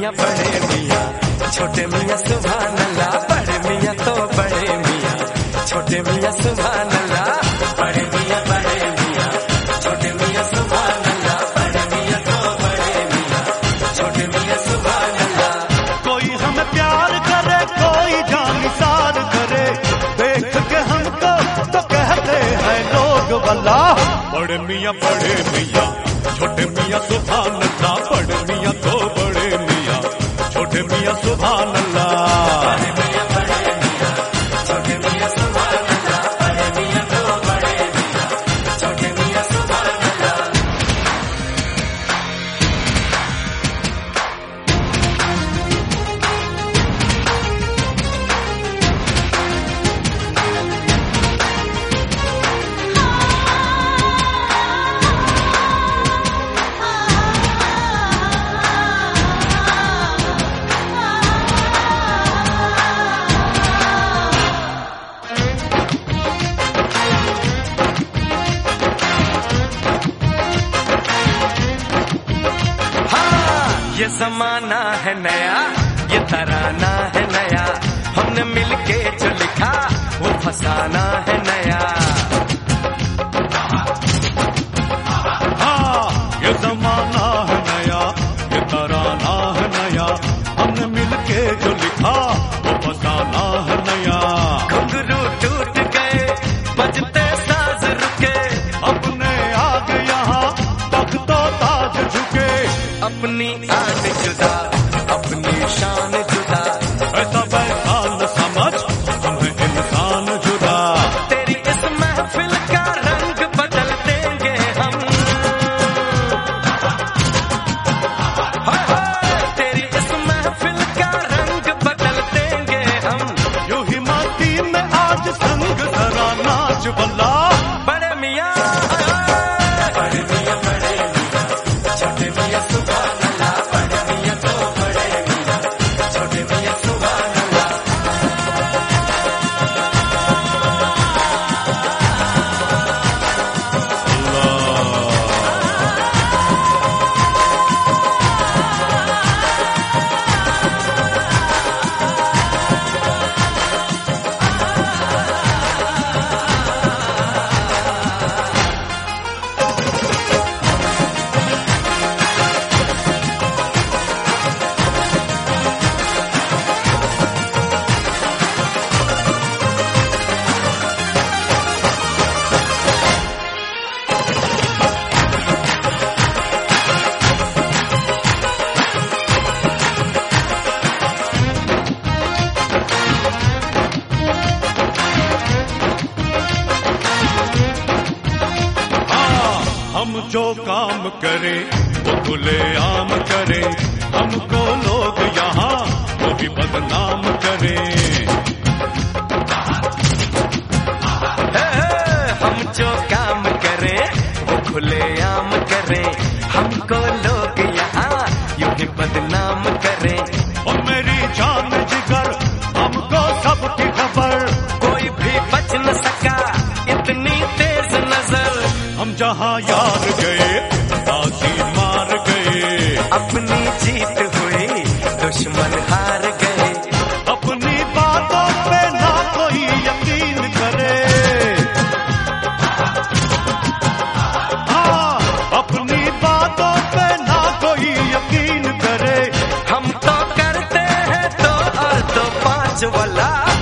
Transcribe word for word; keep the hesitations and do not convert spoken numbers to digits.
मियाँ बड़े मियाँ छोटे मियाँ सुभान अल्लाह। बड़े मियाँ तो बड़े मियाँ छोटे मियाँ सुभान अल्लाह। बड़े मियाँ बड़े मियाँ छोटे मियाँ सुभान अल्लाह। बड़े मियाँ तो बड़े मियाँ छोटे मियाँ सुभान अल्लाह। कोई हमें प्यार करे कोई जानिसार करे, देख के हमको तो कहते हैं लोग वल्ला। बड़े मियाँ बड़े मियाँ छोटे मियाँ सुभान अल्लाह। बड़े मियाँ तो बड़े मियाँ छोटे मियाँ सुभान अल्लाह। बड़े मियाँ बड़े मियाँ छोटे मियाँ सुभान अल्लाह। बड़े मियाँ तो बड़े मियाँ छोटे मियाँ सुभान अल्लाह। ये जमाना है नया ये तराना है नया, हमने मिलके जो लिखा वो फसाना है नया। हाँ ये जमाना है नया ये तराना है नया, हमने मिलके जो लिखा वो फसाना है नया। घुंघरू टूट गए बजते साज रुके, अपने आगे यहाँ तक तो ताज झुके। अपनी आन जुदा अपनी शान जुदा, ऐसा वैसा न समझ हम हैं इंसान जुदा। तेरी इस महफिल का रंग बदल देंगे हम। हाय हाय तेरी इस महफिल का रंग बदल देंगे हम। यूं ही माटी में आज संग जरा नाच बल्ला। बड़े मियाँ बड़े मियाँ बड़े मियाँ छोटे मियाँ सुभान अल्लाह। बड़े मियाँ तो बड़े मियाँ छोटे मियाँ सुभान अल्लाह। हम जो काम करें वो खुले आम करें, हमको लोग यहाँ वो भी बदनाम करें। हे, हम जो काम करें वो खुले आम करें, हमको लोग यहाँ यूं ही बदनाम करें। और मेरी जान जिगर हमको सबकी खबर, कोई भी बच न सका इतनी तेज नजर। हम जहाँ यार गए बाजी मार गए, अपनी जीत हुई दुश्मन हार गए। अपनी बातों पे ना कोई यकीन करे। हाँ अपनी बातों पे ना कोई यकीन करे। हम तो करते हैं तो और तो पांच वाला।